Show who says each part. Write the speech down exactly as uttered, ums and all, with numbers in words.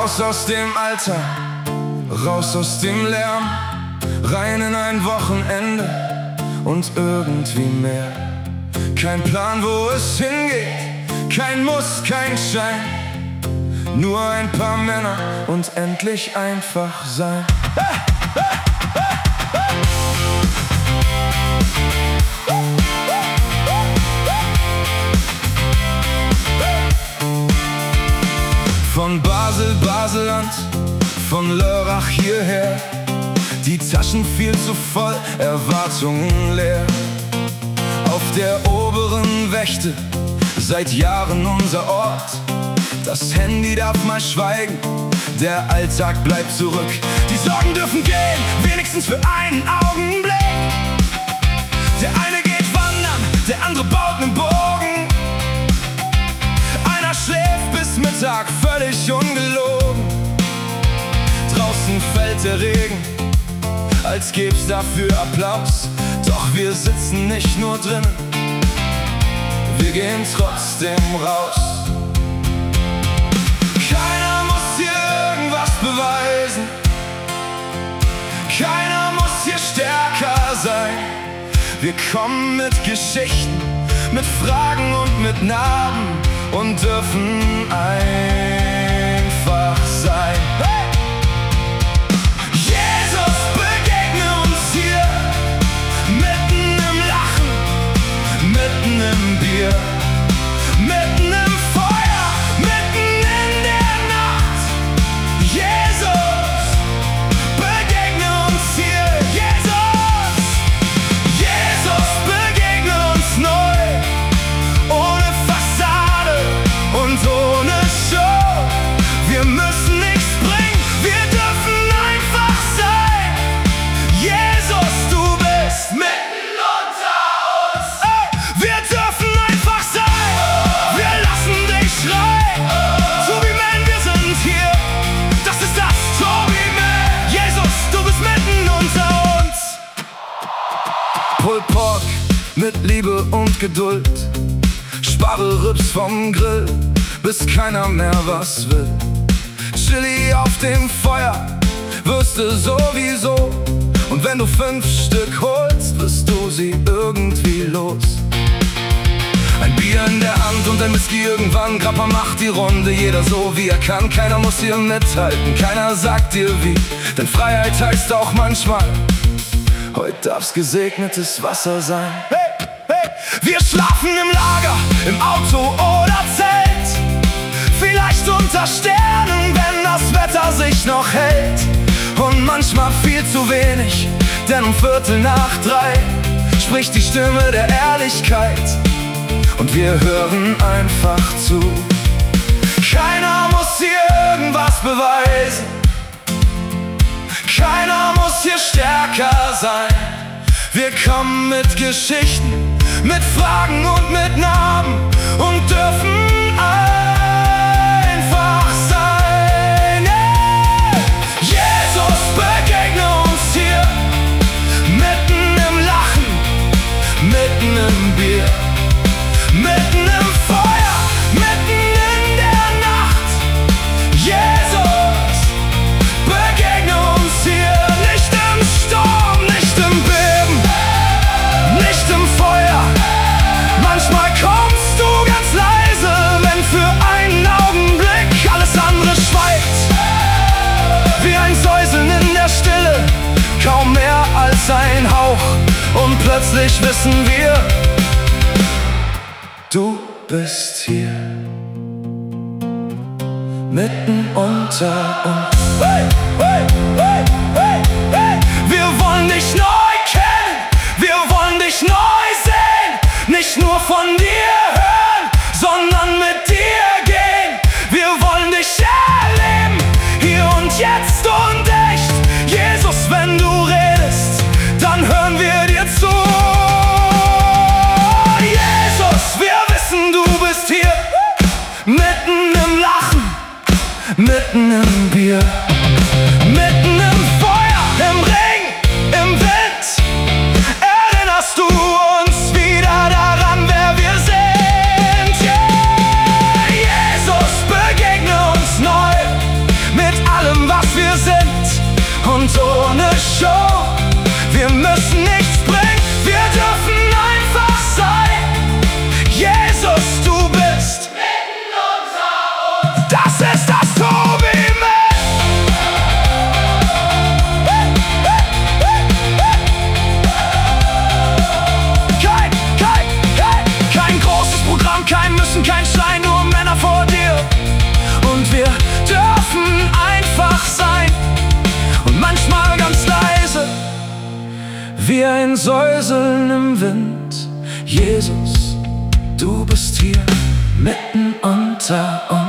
Speaker 1: Raus aus dem Alltag, raus aus dem Lärm, rein in ein Wochenende und irgendwie mehr. Kein Plan, wo es hingeht, kein Muss, kein Schein, nur ein paar Männer und endlich einfach sein. Hey, hey, hey, hey. Von Basel, Baseland, von Lörrach hierher, die Taschen viel zu voll, Erwartungen leer. Auf der oberen Wächte, seit Jahren unser Ort. Das Handy darf mal schweigen, der Alltag bleibt zurück. Die Sorgen dürfen gehen, wenigstens für einen Augenblick. Der eine geht wandern, der andere baut nen Bogen. Einer schläft bis Mittag, völlig ungelogen. Draußen fällt der Regen, als gäb's dafür Applaus. Doch wir sitzen nicht nur drinnen, wir gehen trotzdem raus. Keiner muss hier irgendwas beweisen, keiner muss hier stärker sein. Wir kommen mit Geschichten, mit Fragen und mit Narben und dürfen einfach sein. Hey! Jesus, begegne uns hier, mitten im Lachen, mitten im Bier, mitten im Feuer, mitten in der Nacht. Jesus, begegne uns hier, Jesus, Jesus, begegne uns neu, ohne Fassade und ohne Show. Wir müssen nichts bringen, wir dürfen einfach sein. Jesus, du bist mitten unter uns. Ey, wir dürfen einfach sein, wir lassen dich schreien. Tobi Man, wir sind hier, das ist das Tobi Man. Jesus, du bist mitten unter uns. Pulled Pork mit Liebe und Geduld, spare Rips vom Grill, bis keiner mehr was will. Chili auf dem Feuer, Würste sowieso. Und wenn du fünf Stück holst, wirst du sie irgendwie los. Ein Bier in der Hand und ein Whisky irgendwann, Grappa macht die Runde, jeder so wie er kann. Keiner muss hier mithalten, keiner sagt dir wie, denn Freiheit heißt auch manchmal, heute darf's gesegnetes Wasser sein. Hey, hey! Wir schlafen im Lager, im Auto oder Zelt, vielleicht unter Sternen, wenn das Wetter sich noch hält. Und manchmal viel zu wenig, denn um Viertel nach drei spricht die Stimme der Ehrlichkeit und wir hören einfach zu. Keiner muss hier irgendwas beweisen, keiner muss hier stärker sein. Wir kommen mit Geschichten, mit Fragen und mit Narben und dürfen einfach sein. Yeah! Jesus, begegne uns hier, mitten im Lachen, mitten im Bier, mitten im Feuer, mitten in der Nacht. Jesus, begegne uns hier, nicht im Sturm, nicht im Beben, nicht im Feuer. Manchmal kommst du ganz leise, wenn für einen Augenblick alles andere schweigt. Wie ein Säuseln in der Stille, kaum mehr als ein Hauch. Und plötzlich wissen wir, du bist hier, mitten unter uns. Hey, hey, hey, hey, hey. Wir wollen dich neu kennen, wir wollen dich neu sehen. Nicht nur von dir hören, sondern mit dir gehen. Wir wollen dich erleben, hier und jetzt und echt. Jesus, wenn du redest, dann hören wir dir zu. Jesus, wir wissen, du bist hier, mitten im Lachen, mitten im Bier, mitten im Feuer, im Regen, im Wind. ein Säuseln im Wind. Jesus, du bist hier mitten unter uns.